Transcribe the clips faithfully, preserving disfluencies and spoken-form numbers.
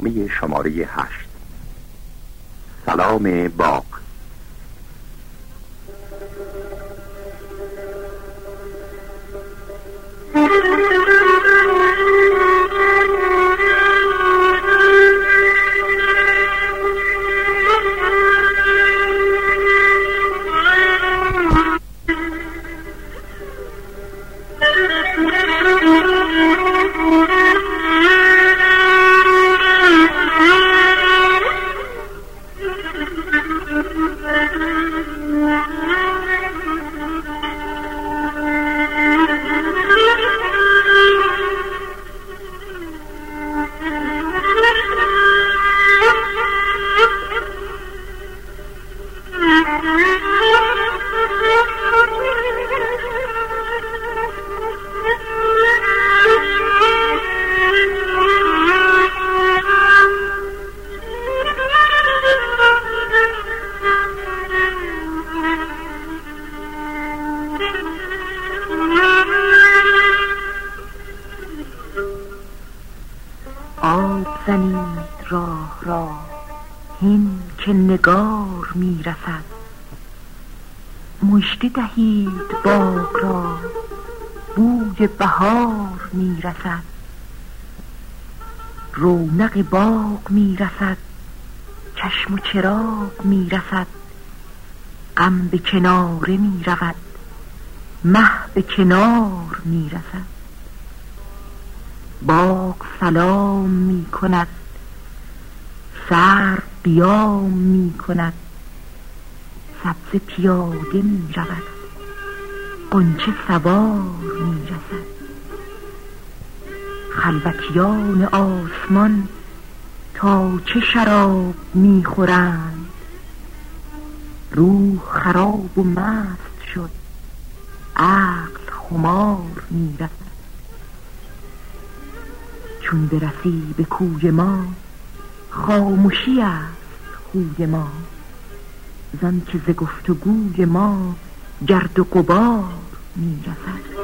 برنامه شماره هشت. سلام باغ. زنید راه را هین که نگار می رسد، مژده دهید باغ را بوی بهار می رسد. رونق باغ می رسد، چشم و چراغ می رسد، غم به کناره می رود، مه به کنار می رسد. باغ سلام می کند، سر بیام می کند، سبزه پیاده می رود، غنچه سوار می رسد. خلوتیان آسمان تا چه شراب می خورند، روح خراب و مست شد، عقل خمار می رسد. چون برسی به کوی ما خاموشی است خوی ما، زن که ز گفتگوی ما گرد و غبار می رسد.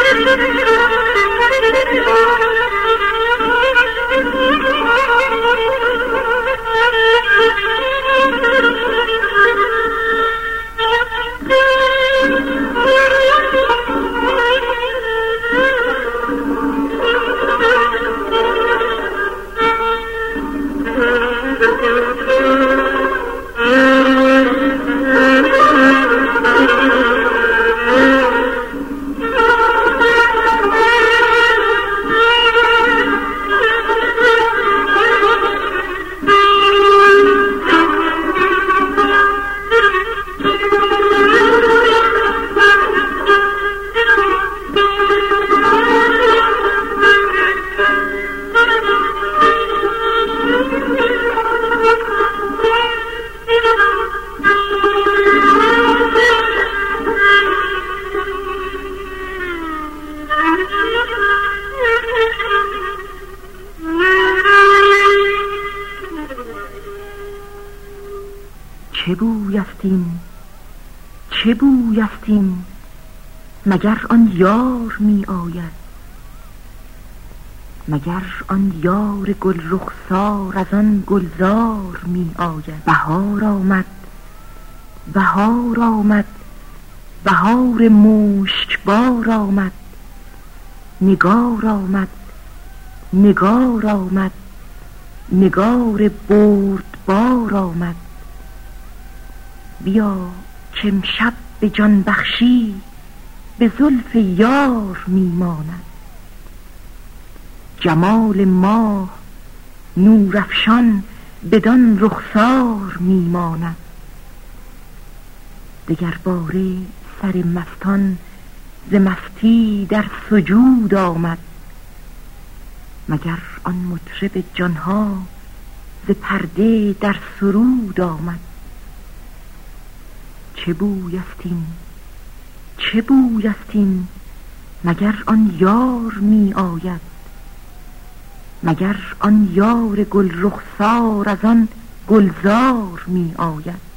چه بوی است این، چه بوی است این، مگر آن یار می آید، مگر آن یار گل رخسار از آن گلزار می آید. بهار آمد، بهار آمد، بهار مشکبار آمد، نگار آمد، نگار آمد، نگار بردبار آمد. بیا که امشب به جان بخشی به زلف یار میماند. جمال ماه نورافشان بدان رخسار میماند. دگر باره سر مستان ز مستی در سجود آمد، مگر آن مطرب جانها ز پرده در سرود آمد. چه بوی است این، چه بوی است این، مگر آن یار می آید، مگر آن یار گل رخسار از آن گلزار می آید.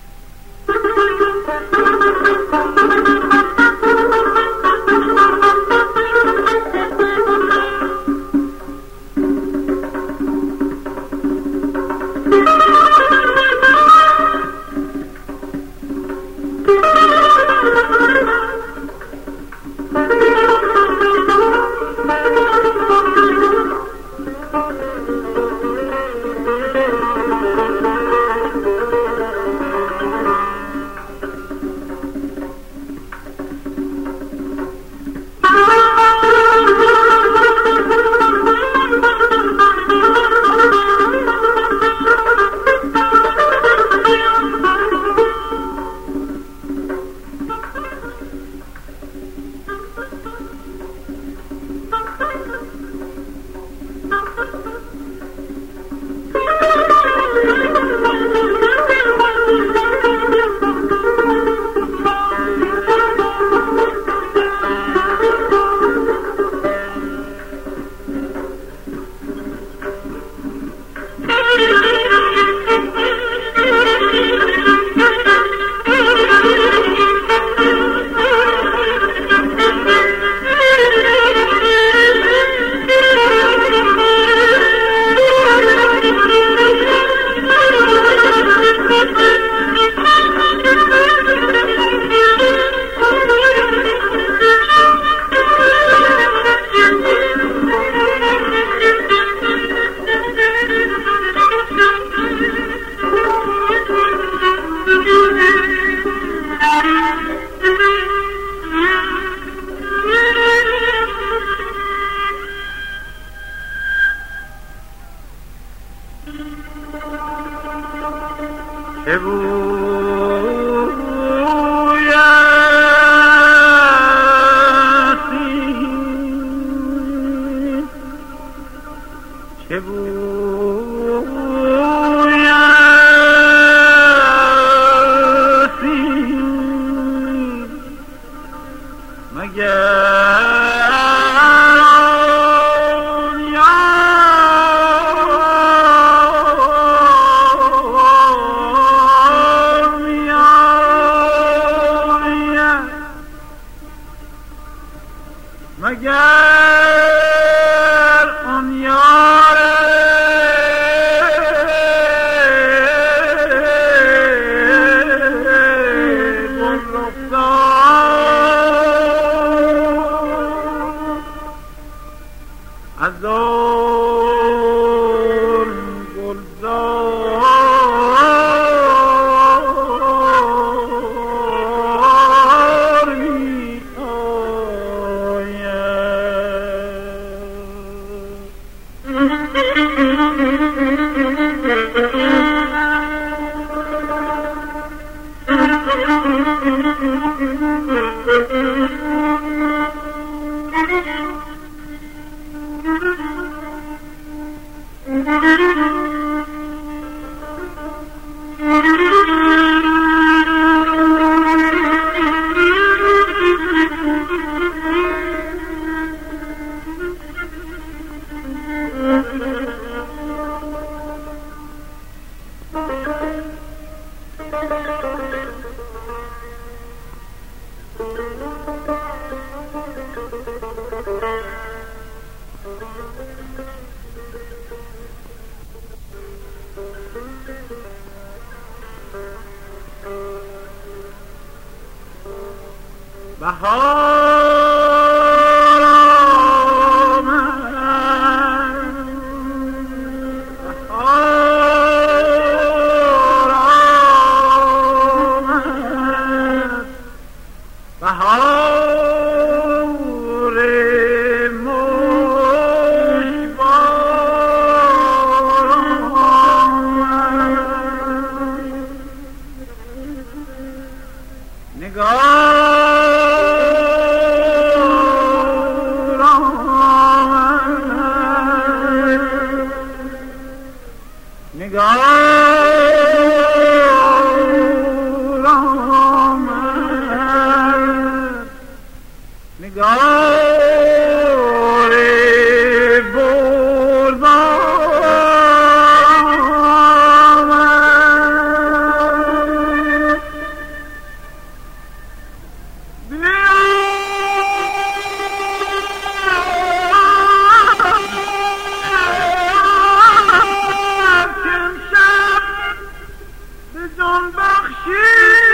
چه بوی است این، چه بوی است این، مگر اگر آن یار از آن گلزار می بهار آمد، بهار آمد، بهار مشکبار آمد. نگاه نگار آمد، نگار بلبل آمد. جان بخشی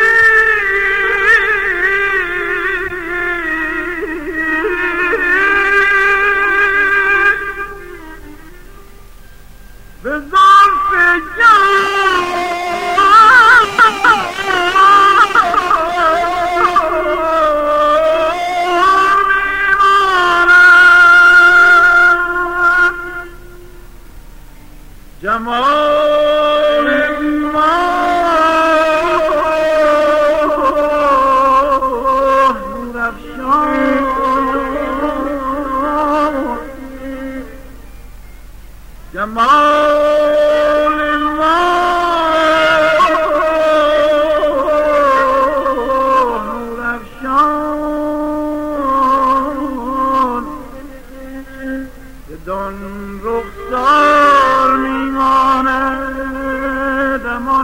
به ظرف جان میماند. جمال جمال الله نور افشان، بدان رخسار میماند امان.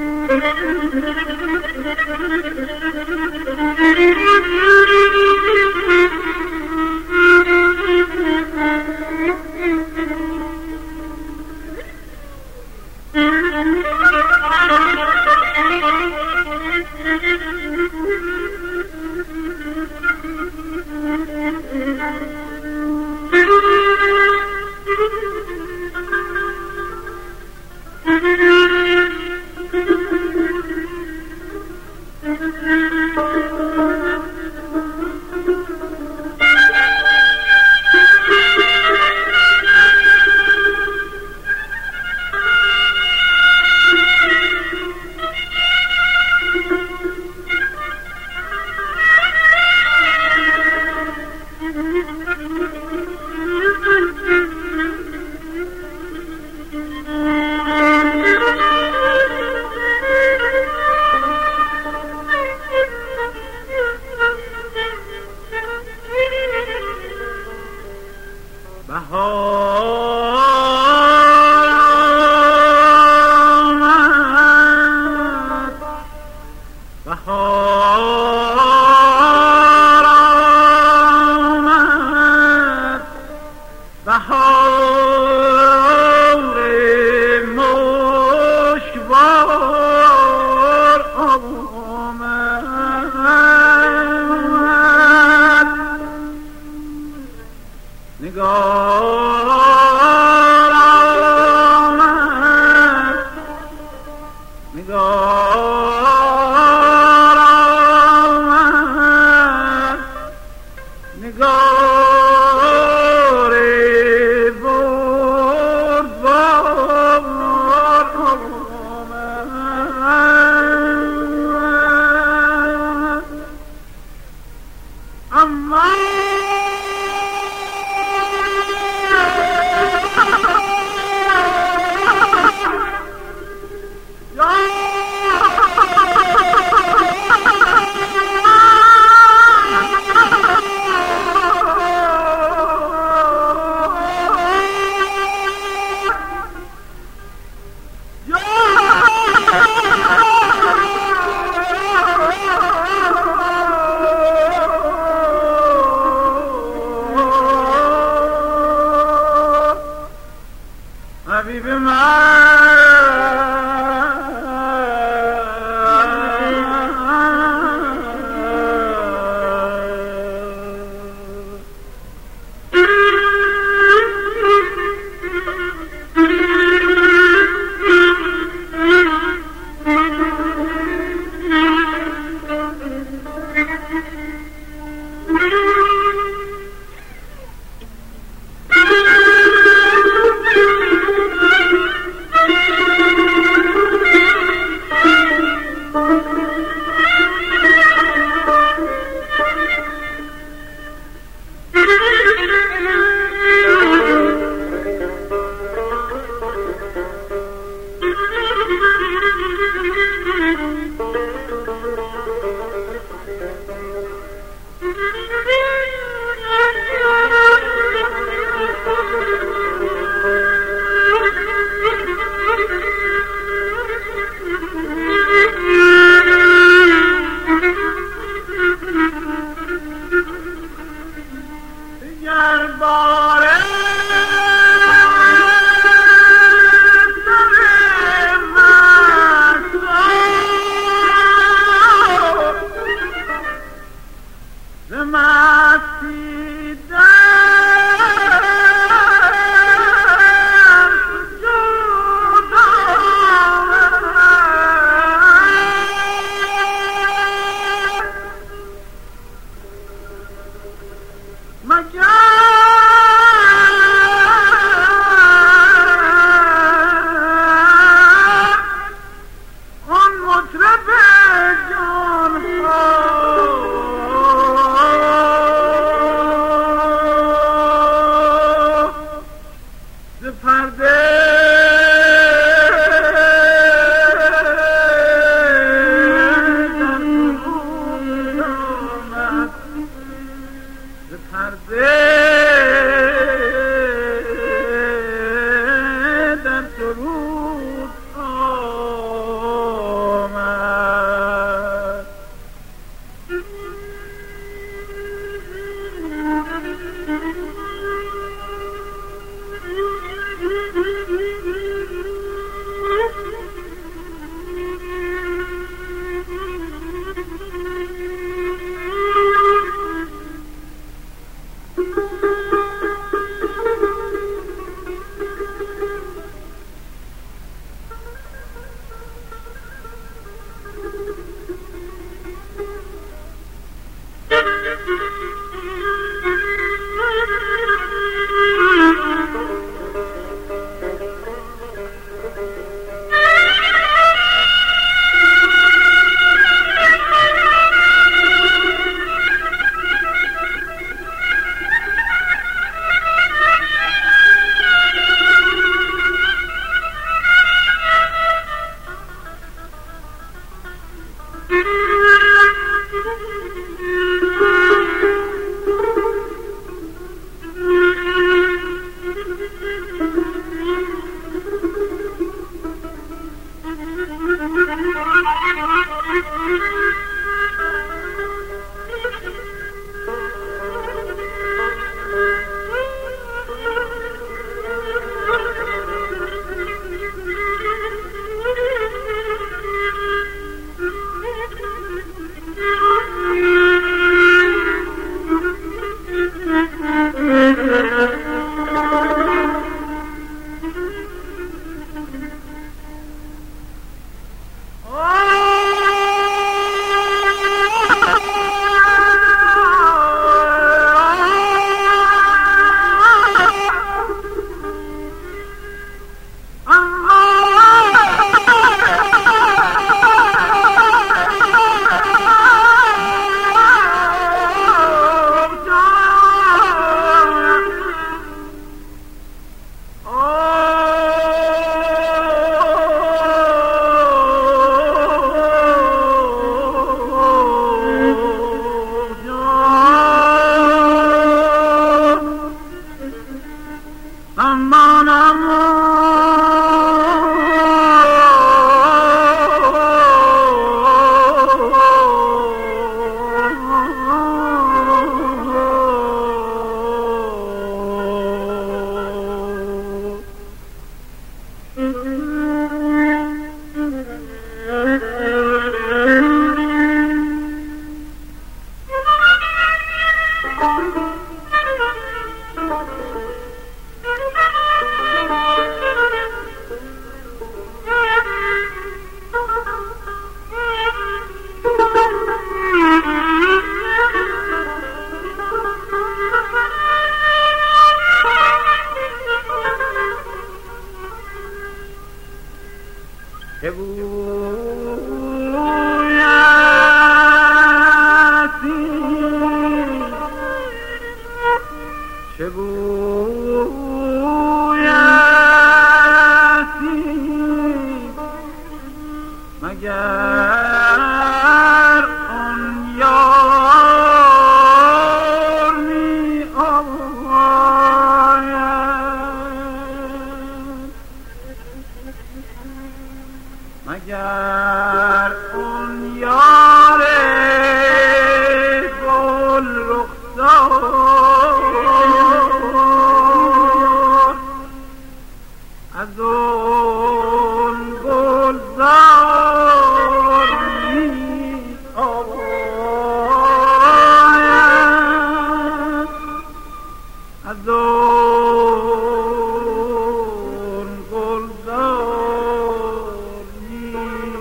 Thank you. چه گویسی مگر آن یار می آید، مگر آن یار گل رخسار از اون گلزار می آید، از اون گلزار می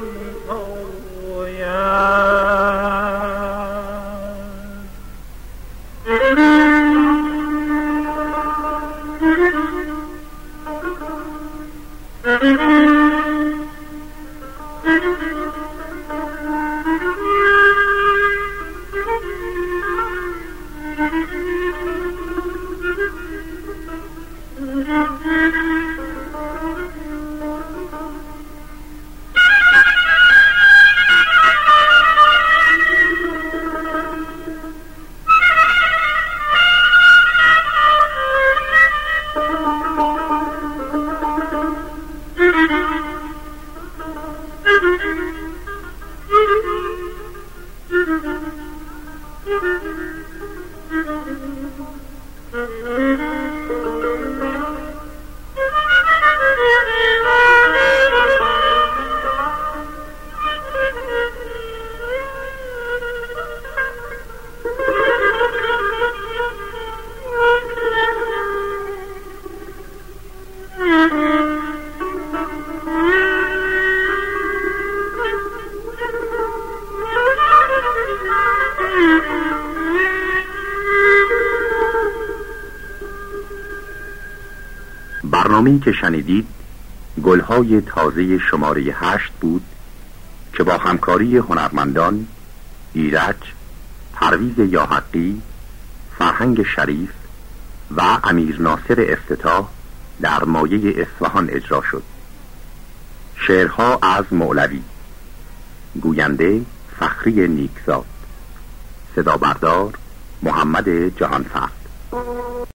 برنامه‌ای که شنیدید گلهای تازه شماره هشت بود که با همکاری هنرمندان ایرج، پرویز یاحقی، فرهنگ شریف و امیر ناصر افتتاح در مایه اصفهان اجرا شد. شعرها از مولوی، گوینده فخری نیکزاد، صدا بردار محمد جهانفرد.